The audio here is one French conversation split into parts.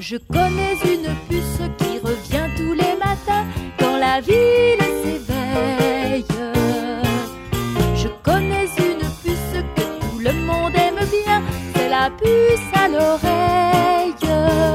Je connais une puce qui revient tous les matins quand la ville s'éveille. Je connais une puce que tout le monde aime bien, c'est la puce à l'oreille.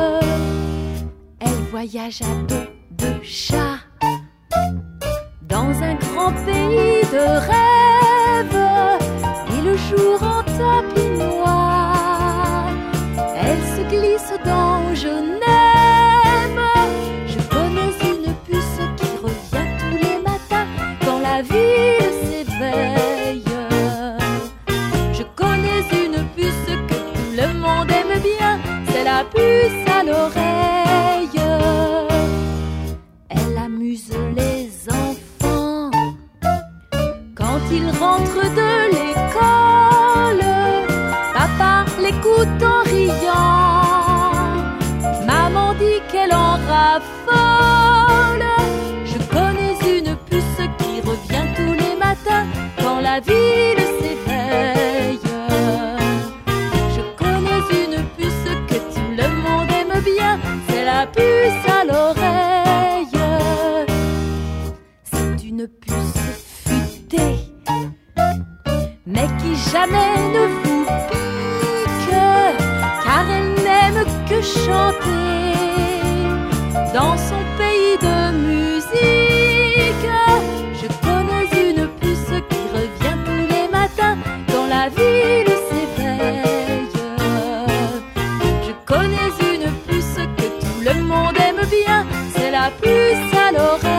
Elle voyage à dos de chat dans un grand pays de rêve, et le jour en tapis noir, elle se glisse dans Je n'aime. Je connais une puce qui revient tous les matins quand la ville s'éveille. Je connais une puce que tout le monde aime bien, c'est la puce à l'oreille. Elle amuse les enfants quand ils rentrent de l'école. Papa l'écoute en riant, maman dit qu'elle en raffole. Je connais une puce qui revient tous les matins quand la ville s'éveille. Je connais une puce que tout le monde aime bien, c'est la puce à l'oreille. C'est une puce futée, mais qui jamais ne vous pique, car elle n'aime que chanter dans son pays de musique. Je connais une puce qui revient tous les matins quand la ville s'éveille. Je connais une puce que tout le monde aime bien, c'est la puce à l'oreille.